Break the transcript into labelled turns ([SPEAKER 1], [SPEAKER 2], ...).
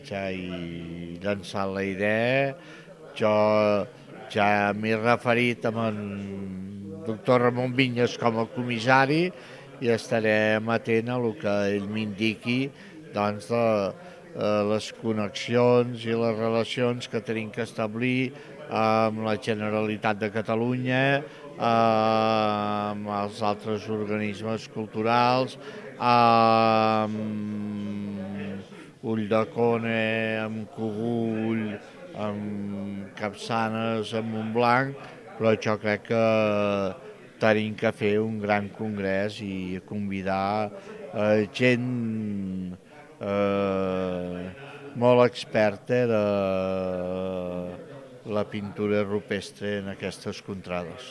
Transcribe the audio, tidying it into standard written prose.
[SPEAKER 1] I llançat la idea, jo ja m'he referit amb en doctor Ramon Vinyes com a comissari i estaré amatent a el que ell m'indiqui, doncs, les connexions i les relacions que tenim que establir amb la Generalitat de Catalunya, amb els altres organismes culturals, amb Ulldecona, amb Cogul, amb Capçanes, amb Montblanc, però jo crec que tenim que fer un gran congrés i convidar gent molt experta de la pintura rupestre en aquestes contrades.